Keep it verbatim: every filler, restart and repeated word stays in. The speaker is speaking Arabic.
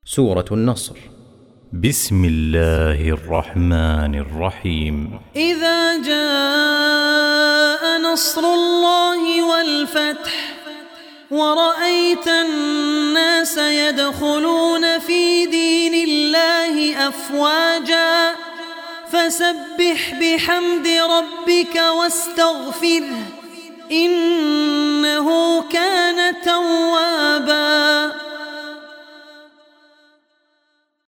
سورة النصر. بسم الله الرحمن الرحيم. إذا جاء نصر الله والفتح ورأيت الناس يدخلون في دين الله أفواجا فسبح بحمد ربك واستغفره إنه كان توابا.